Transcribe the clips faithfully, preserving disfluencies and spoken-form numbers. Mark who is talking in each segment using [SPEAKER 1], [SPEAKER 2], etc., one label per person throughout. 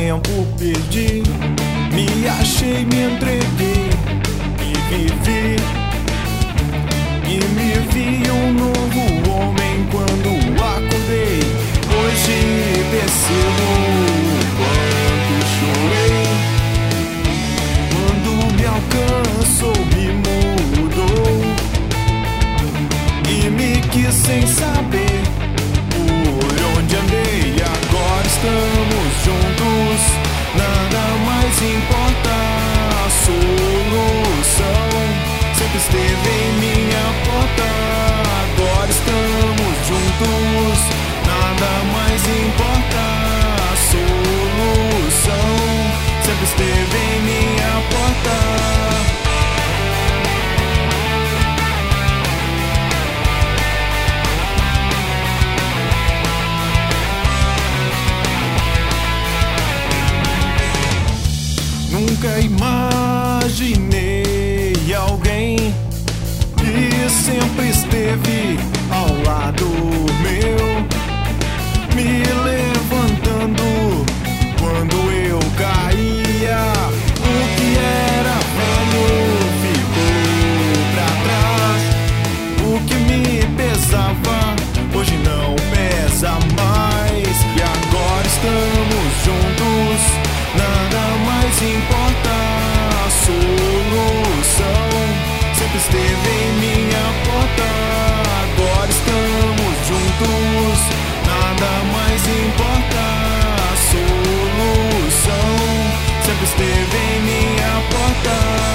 [SPEAKER 1] tempo perdi, me achei, me entreguei e vivi. E me vi um novo homem quando acordei. Hoje percebo o quanto chorei. Quando me alcançou, me mudou e me quis sem saber por onde andei. Agora estamos juntos, nada mais importa. A solução sempre esteve em minha porta. Agora estamos juntos, nada mais importa. A solução sempre esteve em minha porta. Nunca imaginei alguém que sempre esteve ao lado meu, me levantando quando eu caía. O que era velho ficou pra trás. O que me pesava hoje não pesa mais. E agora estamos juntos, nada mais importa. A solução sempre esteve em minha porta. Agora estamos juntos, nada mais importa. A solução sempre esteve em minha porta.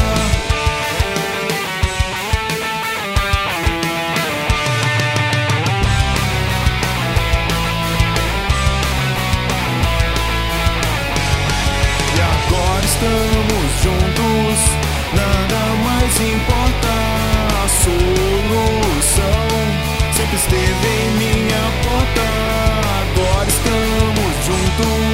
[SPEAKER 1] Estamos juntos, nada mais importa. A solução sempre esteve em minha porta. Agora estamos juntos.